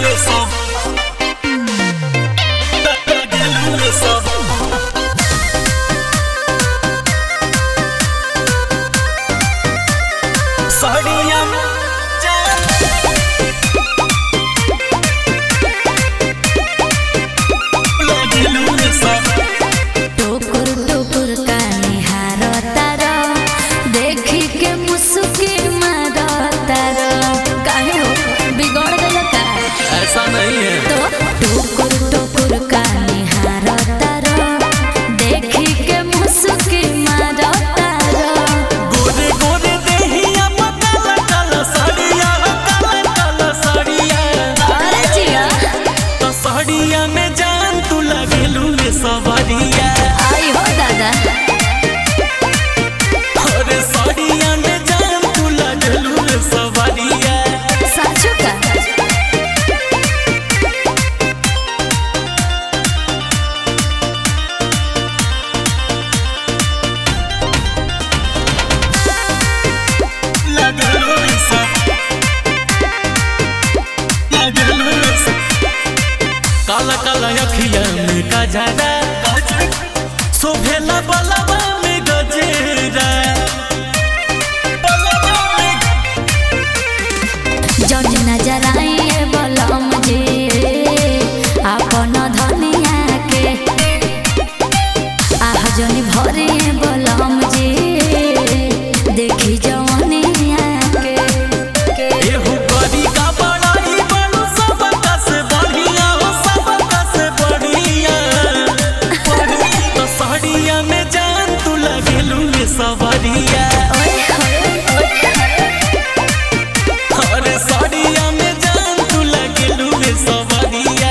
सवरिया आई हो दादा अरे सड़िया में जान तू लगलू सवरिया साचो का काला काला अखिया में गजरा शोभेला बलवा में गजेरा जन नजर आए बलम जे अपन धनिया के आह जन भरे बलम जे देखी जवनिया के एहू करी का बड़ाई बनू सबका से बढ़िया हो सबका से बढ़िया तो साड़िया में जान तू लगलू सवरिया अरे साड़िया में जान तू लगलू सवरिया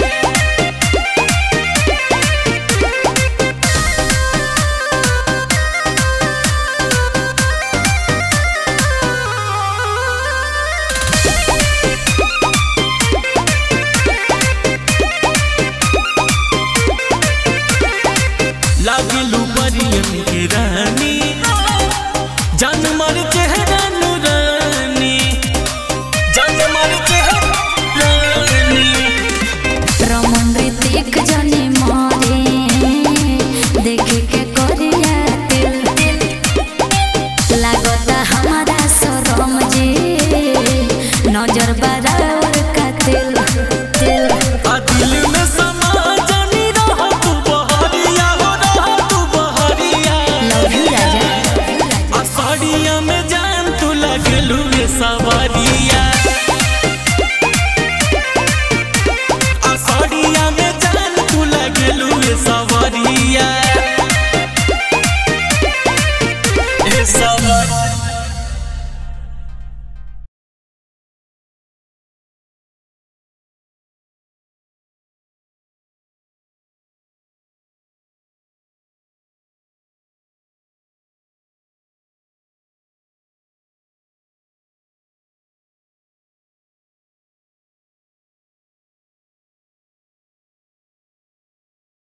लागलू परियन के रानी जान मर चेहरा नूरानी जान मर चेहरा रानी रमन ऋतिक जने मारे देखे के करिया दिल लागता हमारा शरम जे नजर बराबर का दिल आ दिल में समा जानी रहो तू बहरिया हो रहो तू बहरिया लव यू राजा आ साड़िया में जान तू लगलू सवरिया